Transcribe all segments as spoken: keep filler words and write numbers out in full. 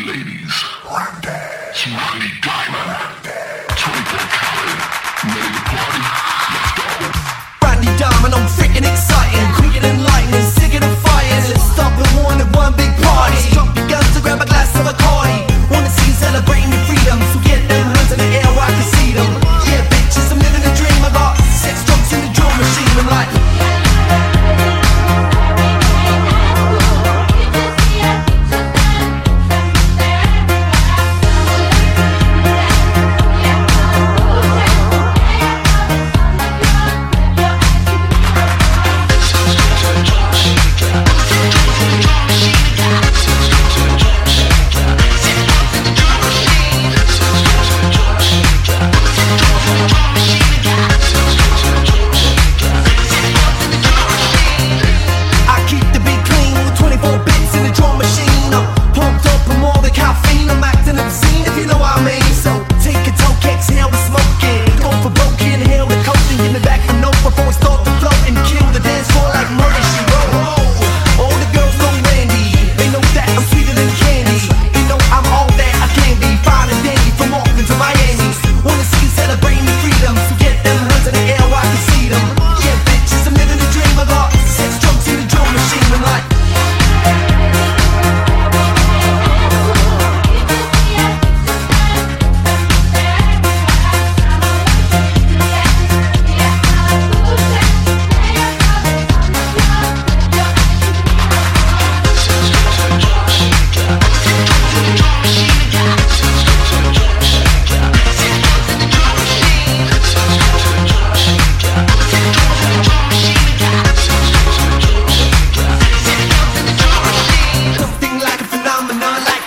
ladies. Smiley Diamond. twenty-four karat. Ready to party? Let's go. Randy Diamond, I'm freaking exciting. Quicker than lightning, sicker than fire. Let's stop the one at one big party. Drop your guns to grab a glass of Bacardi. Wanna see you celebrating your freedom, so get them hands in the air where I can see them. Yeah, bitches, I'm living a dream. I got sex, drugs, in the drum machine. I'm like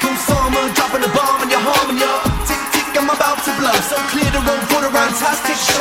so clear the road for the fantastic show.